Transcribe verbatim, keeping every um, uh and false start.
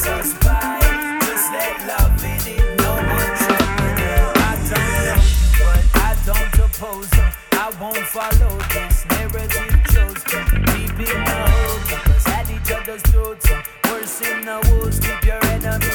us by. Just let love in it, no one trouble. I don't know, but I don't oppose them. I won't follow this narrative chosen. Deep in the hole, keep us at each other's throats. Worse in the woods, keep your enemy